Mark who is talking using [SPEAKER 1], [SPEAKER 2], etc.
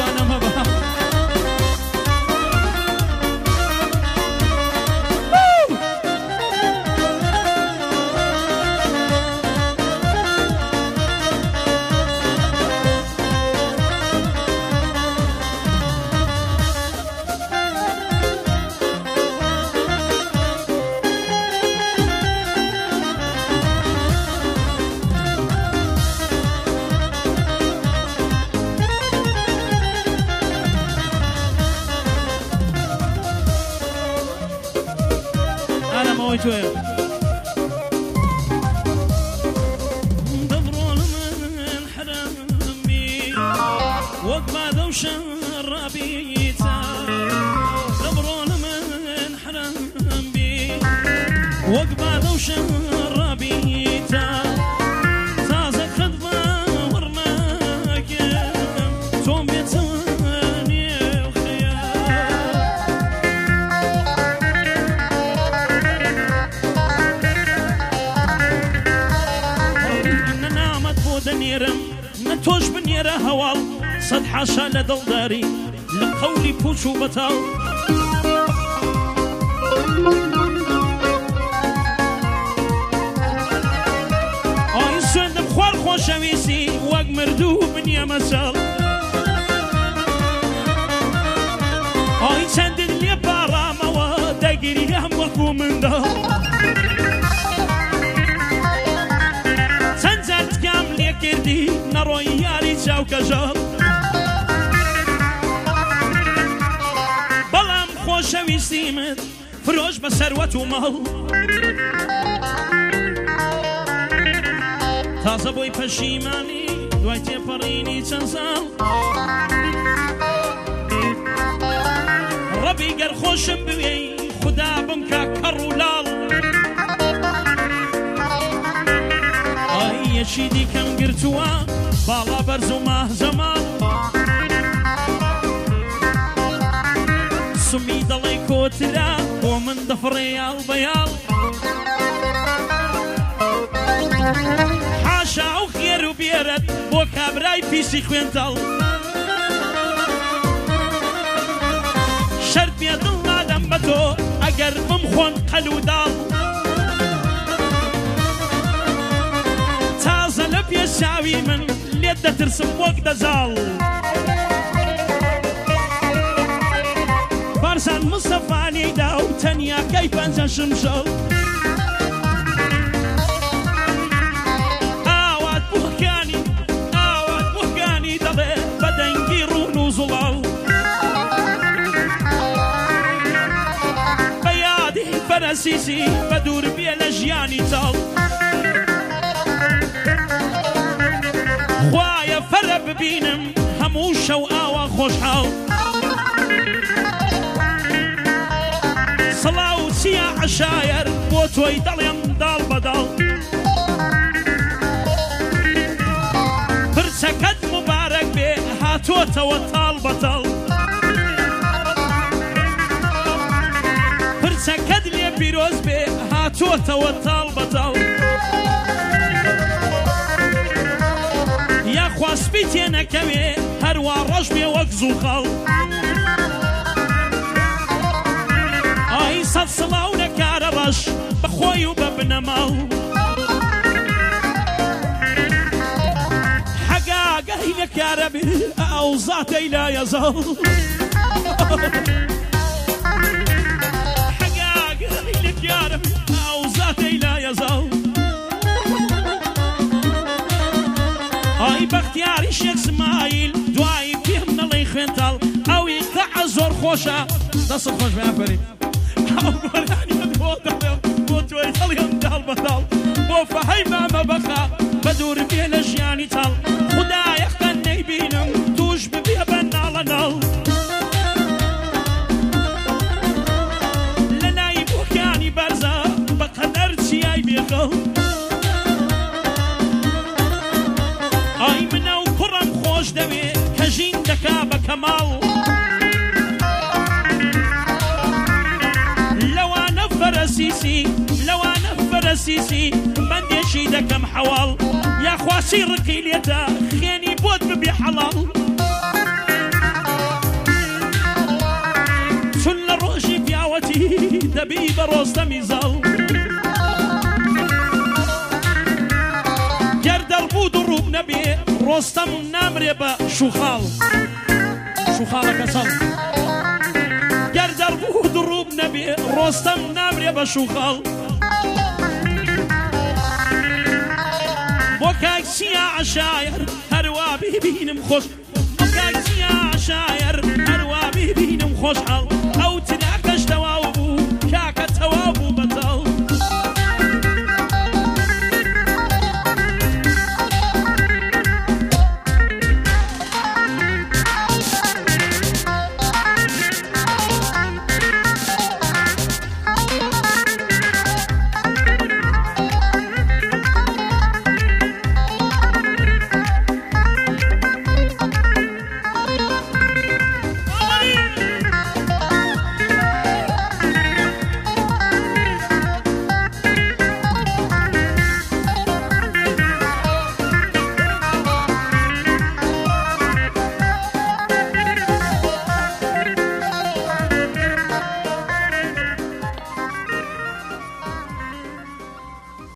[SPEAKER 1] جوانم هەبا تويا دبرون من حرمي وقبا دوش الربيتا دبرون من حرمي وقبا دوش الربيتا تازك خدمة ورماك توم بيتاني وخيال نتوش بنيرة هوال صد حاشا لدل داري لقولي بوش وبطال آي سوند بخوار خوشويسي وق مردو بنيا مسال آي سندن لي باراما ودقري هم وقو من دال كردي نروي ياري جاو كجال بلام خوشويستي من فروش بثروت ومال تازه بوي پشیمانی دوای تێپەڕینی چەند ساڵ ڕەبی گەر خۆشم بوێی خودا بمکە کەڕ و لاڵ یەکی دیکەم گرتووە باڵا بەرز و ماه زەمان سمی دەڵێ کۆترا بۆ من دەفڕێ یاڵ بەیاڵ حاشا و خێر و بێرت بۆ کابرای پیسی خوێنتەڵ شەرت بێ دڵ نادەم بە تۆ ئەگەر بمخۆن قەل و داڵ پێشاوی من لێت دەترسم وەک دەزاڵ بارزان مستەفانەیدا و تەنیاکەی پەنجە شمشەڵ ئاوات بووکانی دەڵێ بە دەنگی ڕوون و زوڵاڵ بە یادی فەرەسیسی بە دوور بێ لە ژیانی چاڵ خوایە فەرە ببینم هەموو شەو ئاوا خۆشحاڵ سڵاو چیە عەشایر بۆ تۆی دەڵێم داڵ بەداڵ پرچەکەت مبارەک بێ هاتۆتەوە تاڵ بەتاڵ پرچەکەت لێ پیرۆز بێ هاتۆتەوە تاڵ بەتاڵ خواستبی تێنەکەوێ هەروە ڕەش بێ وەک زووخەڵ ئای سەد سڵاو نەکارە ڕەش بەخۆی و بە بنەماڵ حەگاگەی نەکارە بێ ئەو زاتەی لا یەزەڵ حەگاگەی نەکارە بێ ئەو زاتەی لا یەزەڵ ئای بەختیاری شێخ سمایل دوایی پێم نەڵێی خوێنتاڵ ئەوی قەعە زۆر خۆشە دەستت خۆش بێ ئەفەرین ئەو گۆرانیەت بۆ دەڵێم بۆ تۆی دەڵێم داڵ بەداڵ بۆ فەهەی مامە بەخە بە دوور بێ لە ژیانی تاڵ خودایە خەن نەیبینم توش ببێ بە ناڵە ناڵ لە نای بووکانی بەرزە بەقەدەر چیای بێخەڵ ئای منە و کوڕم خۆش دەوێ کە ژین دەکا بە کەماڵ لەوانە فەرەسیسی بەندێکی دەکەم حەواڵ یاخواسی ڕقی لێتە خێنی بۆت ببێ حەڵاڵ نەبی بە ڕۆستەمی زەڵ گەر دەڵبوو دڕوب نەبێ ڕۆستەم نامرێ بە شوخاڵ شوخاڵەکە چەڵ گەر دەڵبوو دڕوب نەبێ ڕۆستەم نامرێ بە شوخاڵ بۆ کاکسیە عشایر هەروە بیبینم خۆش بۆ کاکسیە عشایر هەروە بیبینم خۆشحاڵ